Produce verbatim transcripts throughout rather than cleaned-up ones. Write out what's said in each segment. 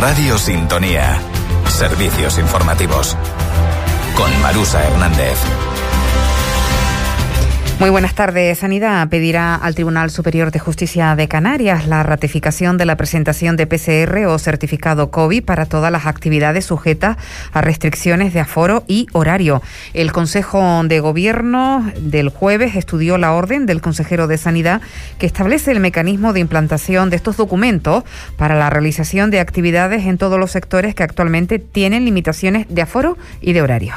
Radio Sintonía. Servicios informativos. Con Marusa Hernández. Muy buenas tardes. Sanidad pedirá al Tribunal Superior de Justicia de Canarias la ratificación de la presentación de P C R o certificado COVID para todas las actividades sujetas a restricciones de aforo y horario. El Consejo de Gobierno del jueves estudió la orden del consejero de Sanidad que establece el mecanismo de implantación de estos documentos para la realización de actividades en todos los sectores que actualmente tienen limitaciones de aforo y de horario.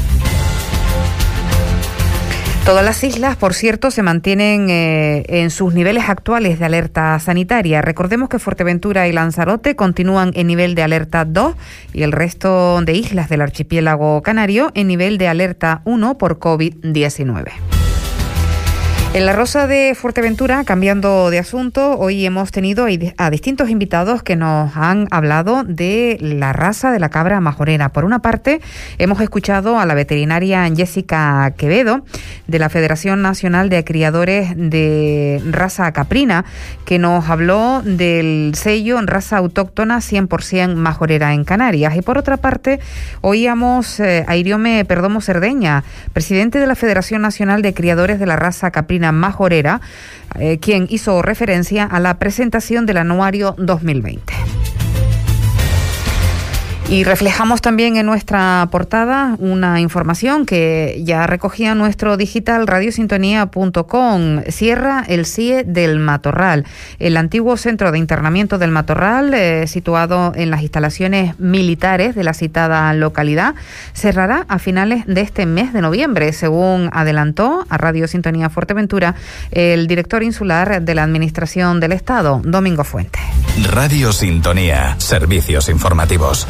Todas las islas, por cierto, se mantienen eh, en sus niveles actuales de alerta sanitaria. Recordemos que Fuerteventura y Lanzarote continúan en nivel de alerta dos y el resto de islas del archipiélago canario en nivel de alerta uno por COVID diecinueve. En La Rosa de Fuerteventura, cambiando de asunto, hoy hemos tenido a distintos invitados que nos han hablado de la raza de la cabra majorera. Por una parte, hemos escuchado a la veterinaria Jessica Quevedo, de la Federación Nacional de Criadores de Raza Caprina, que nos habló del sello en raza autóctona cien por ciento majorera en Canarias. Y por otra parte, oíamos eh, a Iriome Perdomo Cerdeña, presidente de la Federación Nacional de Criadores de la Raza Caprina majorera, eh, quien hizo referencia a la presentación del anuario dos mil veinte. Y reflejamos también en nuestra portada una información que ya recogía nuestro digital radiosintonía punto com. Cierra el C I E del Matorral. El antiguo centro de internamiento del Matorral, eh, situado en las instalaciones militares de la citada localidad, cerrará a finales de este mes de noviembre, según adelantó a Radio Sintonía Fuerteventura el director insular de la Administración del Estado, Domingo Fuente. Radio Sintonía. Servicios informativos.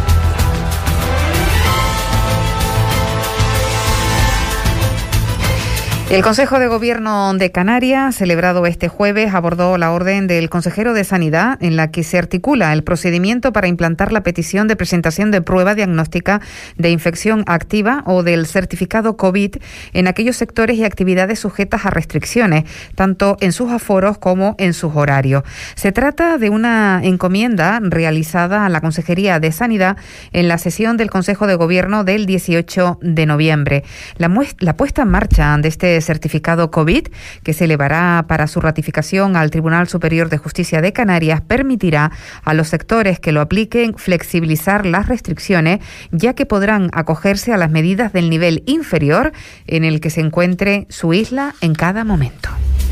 El Consejo de Gobierno de Canarias, celebrado este jueves, abordó la orden del consejero de Sanidad en la que se articula el procedimiento para implantar la petición de presentación de prueba diagnóstica de infección activa o del certificado COVID en aquellos sectores y actividades sujetas a restricciones, tanto en sus aforos como en sus horarios. Se trata de una encomienda realizada a la Consejería de Sanidad en la sesión del Consejo de Gobierno del dieciocho de noviembre. La, muest- la puesta en marcha de este certificado COVID, que se elevará para su ratificación al Tribunal Superior de Justicia de Canarias, permitirá a los sectores que lo apliquen flexibilizar las restricciones, ya que podrán acogerse a las medidas del nivel inferior en el que se encuentre su isla en cada momento.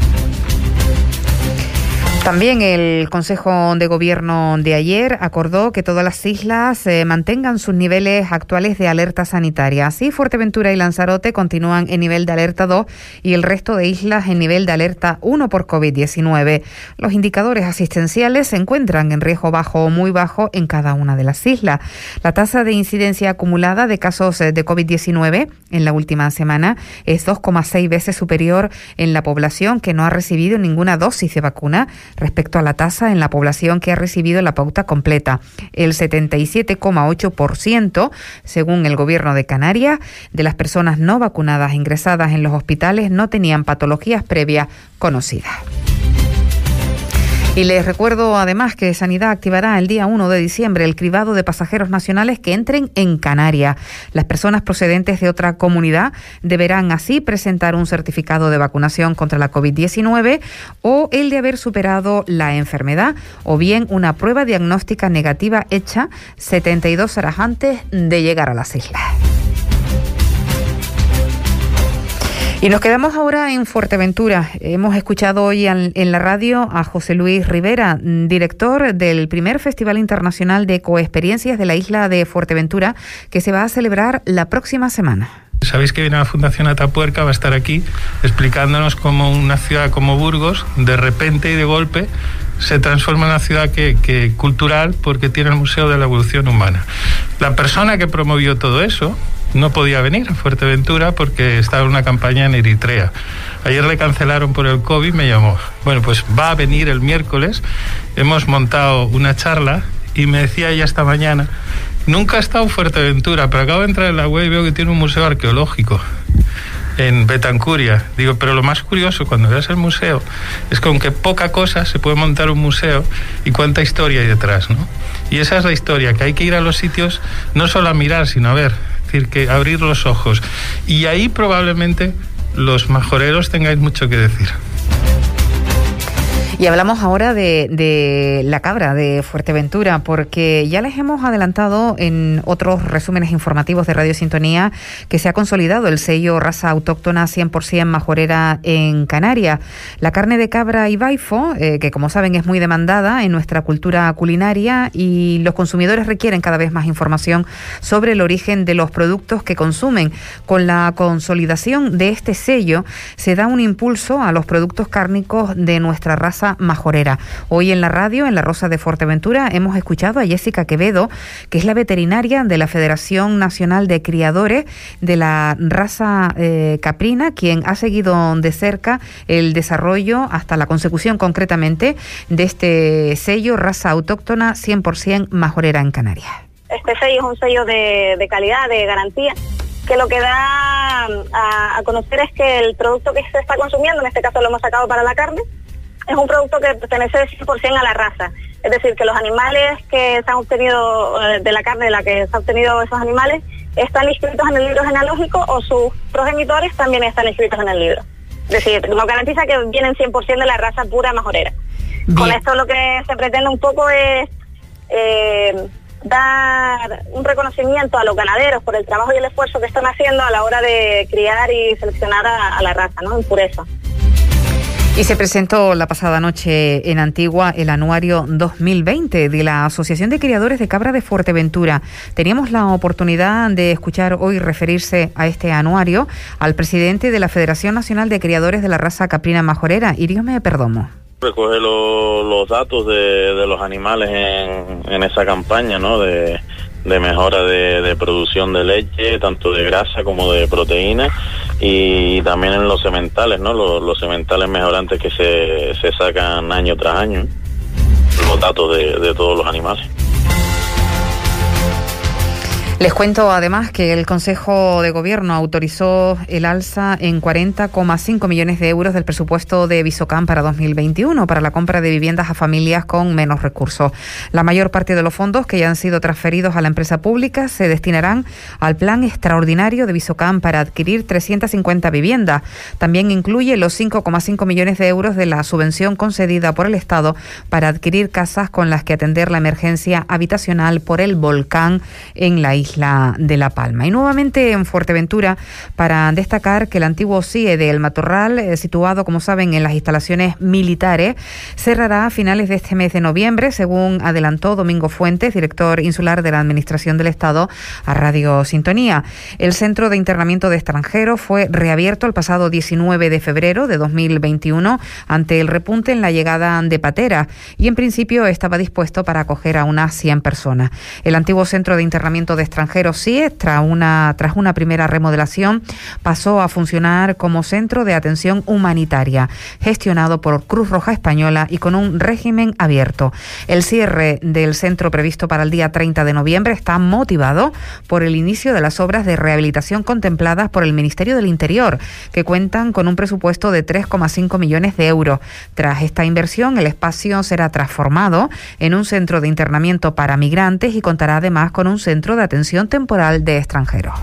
También el Consejo de Gobierno de ayer acordó que todas las islas eh, mantengan sus niveles actuales de alerta sanitaria. Así, Fuerteventura y Lanzarote continúan en nivel de alerta dos y el resto de islas en nivel de alerta uno por COVID diecinueve. Los indicadores asistenciales se encuentran en riesgo bajo o muy bajo en cada una de las islas. La tasa de incidencia acumulada de casos de COVID diecinueve en la última semana es dos coma seis veces superior en la población que no ha recibido ninguna dosis de vacuna respecto a la tasa en la población que ha recibido la pauta completa. El setenta y siete coma ocho por ciento, según el Gobierno de Canarias, de las personas no vacunadas ingresadas en los hospitales no tenían patologías previas conocidas. Y les recuerdo además que Sanidad activará el día uno de diciembre el cribado de pasajeros nacionales que entren en Canarias. Las personas procedentes de otra comunidad deberán así presentar un certificado de vacunación contra la COVID diecinueve o el de haber superado la enfermedad o bien una prueba diagnóstica negativa hecha setenta y dos horas antes de llegar a las islas. Y nos quedamos ahora en Fuerteventura. Hemos escuchado hoy en, en la radio a José Luis Rivera, director del primer Festival Internacional de Ecoexperiencias de la isla de Fuerteventura, que se va a celebrar la próxima semana. Sabéis que viene la Fundación Atapuerca, va a estar aquí explicándonos cómo una ciudad como Burgos, de repente y de golpe, se transforma en una ciudad que, que cultural porque tiene el Museo de la Evolución Humana. La persona que promovió todo eso no podía venir a Fuerteventura porque estaba en una campaña en Eritrea. Ayer le cancelaron por el COVID, me llamó. Bueno, pues va a venir el miércoles. Hemos montado una charla y me decía ella esta mañana, nunca he estado en Fuerteventura, pero acabo de entrar en la web y veo que tiene un museo arqueológico en Betancuria. Digo, pero lo más curioso cuando veas el museo es con que poca cosa se puede montar un museo y cuánta historia hay detrás, ¿no? Y esa es la historia, que hay que ir a los sitios no solo a mirar, sino a ver, es decir, que abrir los ojos. Y ahí probablemente los majoreros tengáis mucho que decir. Y hablamos ahora de, de la cabra de Fuerteventura, porque ya les hemos adelantado en otros resúmenes informativos de Radio Sintonía que se ha consolidado el sello raza autóctona cien por ciento majorera en Canarias. La carne de cabra y baifo, eh, que como saben es muy demandada en nuestra cultura culinaria, y los consumidores requieren cada vez más información sobre el origen de los productos que consumen. Con la consolidación de este sello se da un impulso a los productos cárnicos de nuestra raza majorera. Hoy en la radio, en La Rosa de Fuerteventura, hemos escuchado a Jessica Quevedo, que es la veterinaria de la Federación Nacional de Criadores de la raza eh, caprina, quien ha seguido de cerca el desarrollo hasta la consecución concretamente de este sello raza autóctona cien por ciento majorera en Canarias. Este sello es un sello de, de calidad, de garantía, que lo que da a, a conocer es que el producto que se está consumiendo, en este caso lo hemos sacado para la carne, es un producto que pertenece cien por ciento a la raza. Es decir, que los animales que se han obtenido, de la carne de la que se han obtenido esos animales, están inscritos en el libro genealógico o sus progenitores también están inscritos en el libro. Es decir, nos garantiza que vienen cien por ciento de la raza pura majorera. Bien. Con esto lo que se pretende un poco es eh, dar un reconocimiento a los ganaderos por el trabajo y el esfuerzo que están haciendo a la hora de criar y seleccionar a, a la raza, ¿no? En pureza. Y se presentó la pasada noche en Antigua el anuario dos mil veinte de la Asociación de Criadores de Cabra de Fuerteventura. Teníamos la oportunidad de escuchar hoy referirse a este anuario al presidente de la Federación Nacional de Criadores de la Raza Caprina Majorera, Iriome Perdomo. Recoge lo, los datos de, de los animales en, en esa campaña, ¿no? De, de mejora de, de producción de leche, tanto de grasa como de proteína, y también en los sementales, ¿no? Los, los sementales mejorantes que se, se sacan año tras año, los datos de, de todos los animales. Les cuento además que el Consejo de Gobierno autorizó el alza en cuarenta coma cinco millones de euros del presupuesto de Visocam para dos mil veintiuno para la compra de viviendas a familias con menos recursos. La mayor parte de los fondos que ya han sido transferidos a la empresa pública se destinarán al plan extraordinario de Visocam para adquirir trescientas cincuenta viviendas. También incluye los cinco coma cinco millones de euros de la subvención concedida por el Estado para adquirir casas con las que atender la emergencia habitacional por el volcán en la isla Isla de La Palma. Y nuevamente en Fuerteventura, para destacar que el antiguo C I E de El Matorral, eh, situado, como saben, en las instalaciones militares, cerrará a finales de este mes de noviembre, según adelantó Domingo Fuentes, director insular de la Administración del Estado, a Radio Sintonía. El Centro de Internamiento de Extranjeros fue reabierto el pasado diecinueve de febrero de dos mil veintiuno ante el repunte en la llegada de pateras, y en principio estaba dispuesto para acoger a unas cien personas. El antiguo Centro de Internamiento de Extranjeros C I E, tras una, tras una primera remodelación, pasó a funcionar como centro de atención humanitaria, gestionado por Cruz Roja Española y con un régimen abierto. El cierre del centro previsto para el día treinta de noviembre está motivado por el inicio de las obras de rehabilitación contempladas por el Ministerio del Interior, que cuentan con un presupuesto de tres coma cinco millones de euros. Tras esta inversión, el espacio será transformado en un centro de internamiento para migrantes y contará además con un centro de atención temporal de extranjeros.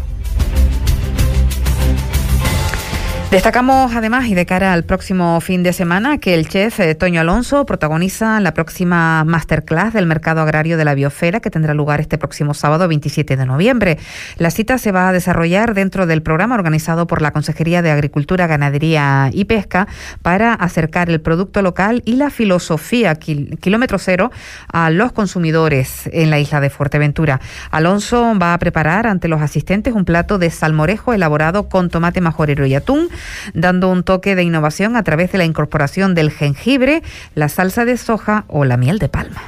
Destacamos además, y de cara al próximo fin de semana, que el chef eh, Toño Alonso protagoniza la próxima masterclass del mercado agrario de la Biosfera, que tendrá lugar este próximo sábado veintisiete de noviembre. La cita se va a desarrollar dentro del programa organizado por la Consejería de Agricultura, Ganadería y Pesca para acercar el producto local y la filosofía kil- kilómetro cero a los consumidores en la isla de Fuerteventura. Alonso va a preparar ante los asistentes un plato de salmorejo elaborado con tomate majorero y atún, dando un toque de innovación a través de la incorporación del jengibre, la salsa de soja o la miel de palma.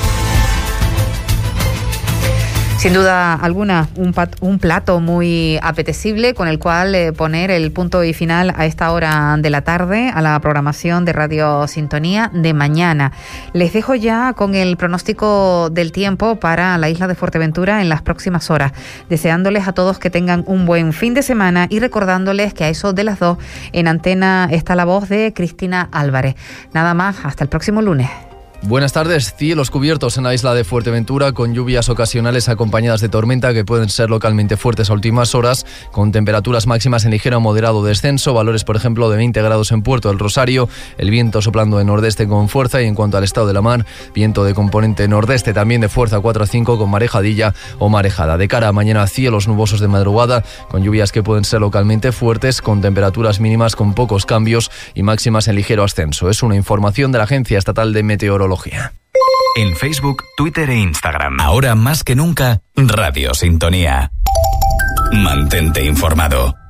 Sin duda alguna, un, pat, un plato muy apetecible con el cual eh, poner el punto y final a esta hora de la tarde a la programación de Radio Sintonía de mañana. Les dejo ya con el pronóstico del tiempo para la isla de Fuerteventura en las próximas horas, deseándoles a todos que tengan un buen fin de semana y recordándoles que a eso de las dos en antena está la voz de Cristina Álvarez. Nada más, hasta el próximo lunes. Buenas tardes. Cielos cubiertos en la isla de Fuerteventura con lluvias ocasionales acompañadas de tormenta que pueden ser localmente fuertes a últimas horas, con temperaturas máximas en ligero a moderado descenso, valores por ejemplo de veinte grados en Puerto del Rosario, el viento soplando de nordeste con fuerza, y en cuanto al estado de la mar, viento de componente nordeste también de fuerza cuatro a cinco con marejadilla o marejada. De cara a mañana, cielos nubosos de madrugada con lluvias que pueden ser localmente fuertes, con temperaturas mínimas con pocos cambios y máximas en ligero ascenso. Es una información de la Agencia Estatal de Meteorología. En Facebook, Twitter e Instagram. Ahora más que nunca, Radio Sintonía. Mantente informado.